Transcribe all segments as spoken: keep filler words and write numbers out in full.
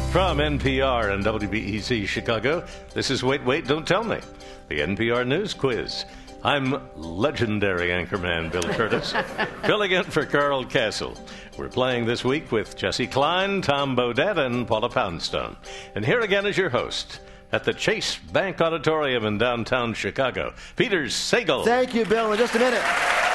From N P R and W B E Z Chicago, this is Wait, Wait, Don't Tell Me, the N P R News Quiz. I'm legendary anchorman Bill Curtis, filling in for Carl Castle. We're playing this week with Jesse Klein, Tom Bodett, and Paula Poundstone. And here again is your host, at the Chase Bank Auditorium in downtown Chicago, Peter Sagal. Thank you, Bill. In just a minute.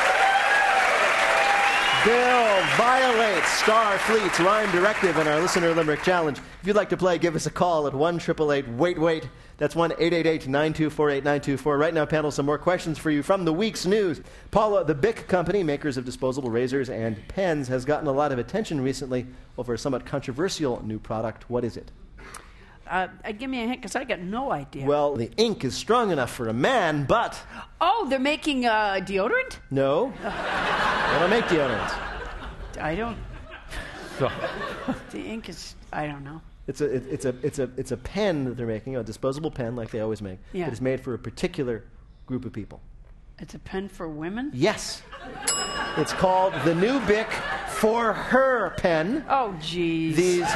Bill violates Starfleet's rhyme directive in our Listener Limerick Challenge. If you'd like to play, give us a call at one eight eight eight, wait, wait. That's one eight eight eight, nine two four, eight nine two four. Right now, panel, some more questions for you from the week's news. Paula, the Bic company, makers of disposable razors and pens, has gotten a lot of attention recently over a somewhat controversial new product. What is it? Uh, give me a hint, because I got no idea. Well, the ink is strong enough for a man, but... Oh, they're making uh, deodorant? No. They don't make deodorants. I don't... The ink is... I don't know. It's a, it, it's, a, it's, a, it's a pen that they're making, a disposable pen like they always make. Yeah. It is made for a particular group of people. It's a pen for women? Yes. It's called the new Bic For Her pen. Oh, jeez. These...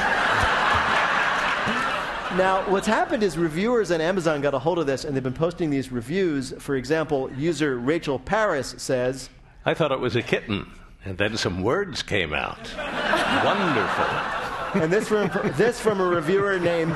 Now, what's happened is reviewers on Amazon got a hold of this, and they've been posting these reviews. For example, user Rachel Paris says, I thought it was a kitten, and then some words came out. Wonderful. And this from, this from a reviewer named...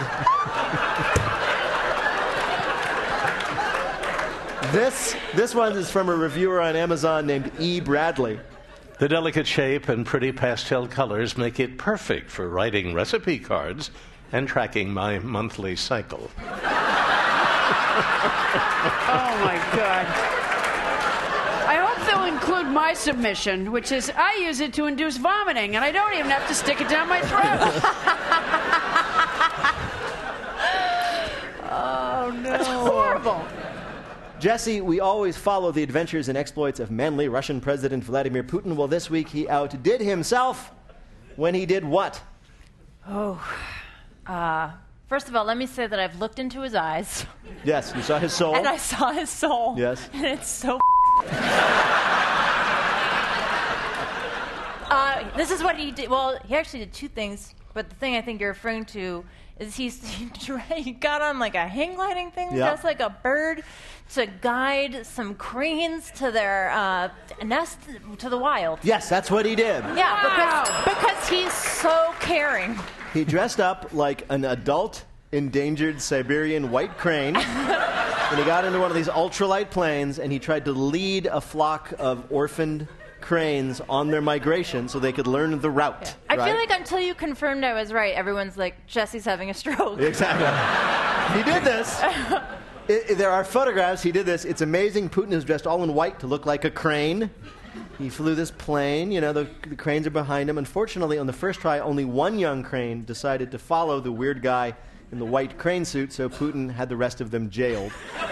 this, this one is from a reviewer on Amazon named E. Bradley. The delicate shape and pretty pastel colors make it perfect for writing recipe cards and tracking my monthly cycle. Oh, my God. I hope they'll include my submission, which is I use it to induce vomiting, and I don't even have to stick it down my throat. Oh, no. That's horrible. Jesse, we always follow the adventures and exploits of manly Russian President Vladimir Putin. Well, this week he outdid himself when he did what? Oh... Uh, first of all, let me say that I've looked into his eyes. Yes, you saw his soul. And I saw his soul. Yes. And it's so uh, this is what he did. Well, he actually did two things, but the thing I think you're referring to is he's, he, he got on like a hang gliding thing, yep. just like a bird, to guide some cranes to their uh, nest, to the wild. Yes, that's what he did. Yeah, Wow. because, because he's so caring. He dressed up like an adult endangered Siberian white crane, and he got into one of these ultralight planes, and he tried to lead a flock of orphaned cranes on their migration so they could learn the route. Yeah. I right? feel like until you confirmed I was right, everyone's like, Jesse's having a stroke. Exactly. He did this. It, it, there are photographs. He did this. It's amazing. Putin is dressed all in white to look like a crane. He flew this plane. You know, the, the cranes are behind him. Unfortunately, on the first try, only one young crane decided to follow the weird guy in the white crane suit, so Putin had the rest of them jailed.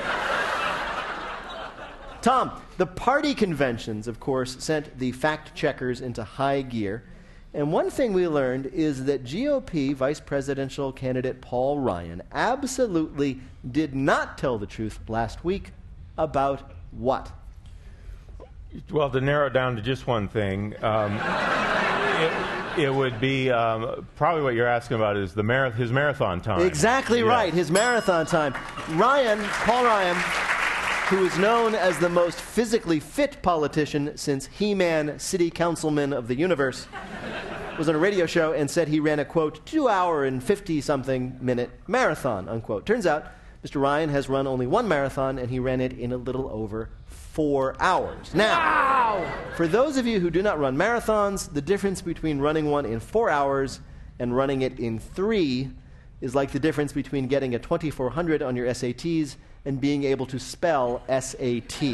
Tom, the party conventions, of course, sent the fact-checkers into high gear. And one thing we learned is that G O P vice presidential candidate Paul Ryan absolutely did not tell the truth last week about what? Well, to narrow it down to just one thing, um, it, it would be um, probably what you're asking about is the marath- his marathon time. Exactly yeah. right, his marathon time. Ryan, Paul Ryan, who is known as the most physically fit politician since He-Man, city councilman of the universe, was on a radio show and said he ran a, quote, two-hour and fifty-something minute marathon, unquote. Turns out, Mister Ryan has run only one marathon, and he ran it in a little over four hours. Now, Wow. for those of you who do not run marathons, the difference between running one in four hours and running it in three is like the difference between getting a twenty-four hundred on your S A Ts and being able to spell S A T.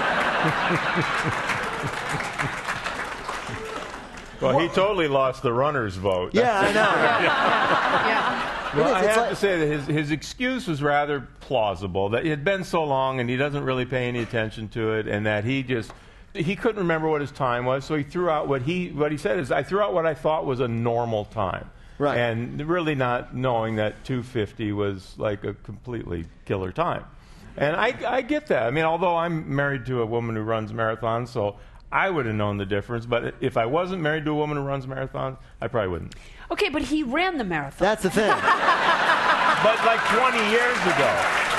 Well, he totally lost the runner's vote. Yeah, I know. Yeah. Well, It is, I it's have like- to say that his, his excuse was rather plausible, that it had been so long and he doesn't really pay any attention to it, and that he just, he couldn't remember what his time was, so he threw out what he, what he said is, I threw out what I thought was a normal time. Right. And really not knowing that two fifty was like a completely killer time. And I, I get that. I mean, although I'm married to a woman who runs marathons, so I would have known the difference. But if I wasn't married to a woman who runs marathons, I probably wouldn't. Okay, but he ran the marathon. That's the thing. But like twenty years ago.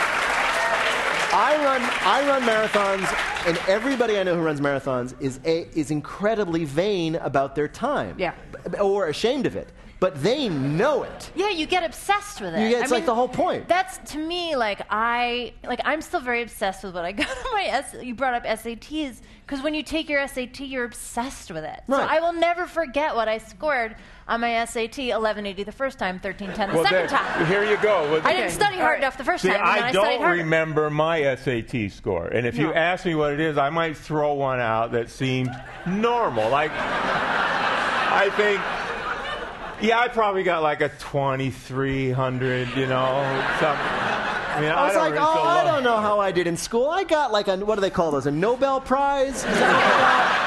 I run I run marathons, and everybody I know who runs marathons is a, is incredibly vain about their time. Yeah. B- or ashamed of it. But they know it. Yeah, you get obsessed with it. You get, it's I like mean, the whole point. That's to me like I like I'm still very obsessed with what I got on my S. You brought up S A Ts because when you take your S A T, you're obsessed with it. Right. So I will never forget what I scored on my S A T: eleven eighty the first time, thirteen ten the Well, second there- time. Here you go. Well, I didn't study hard enough the first See, time, and then I I studied don't harder. remember my S A T score. And if you No. ask me what it is, I might throw one out that seemed normal. Like, I think, yeah, I probably got like a twenty-three hundred, you know, something. I mean, I was don't like, really oh, feel I lo- don't know how I did in school. I got like a, what do they call those, a Nobel Prize? Is that what they got?